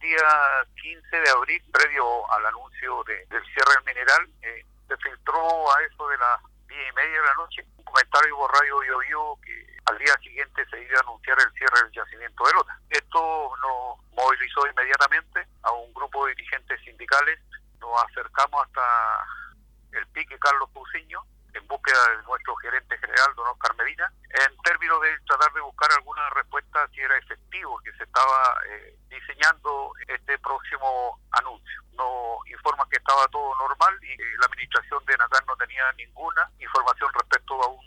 día 15 de abril, previo al anuncio del cierre del mineral, se filtró a eso de las 10:30 de la noche un comentario por Radio Bio Bio que al día siguiente se iba a anunciar el cierre del yacimiento de Lota. Esto nos movilizó inmediatamente a un grupo de dirigentes sindicales. Nos acercamos hasta el pique Carlos Cousiño en búsqueda de nuestro gerente general, don Oscar Medina, en términos de tratar de buscar alguna respuesta si era efectivo que se estaba diseñando este próximo anuncio. Nos informan que estaba todo normal y la administración de Natal no tenía ninguna información respecto a un